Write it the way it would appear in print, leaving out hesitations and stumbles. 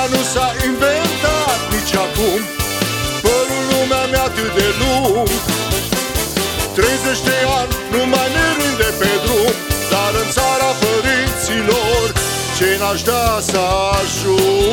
nu s-a inventat nici acum. Părul lumea mea atât de lung, 30 de ani nu mai ne rinde pe drum. Dar în țara părinților ce n-aș da să ajung.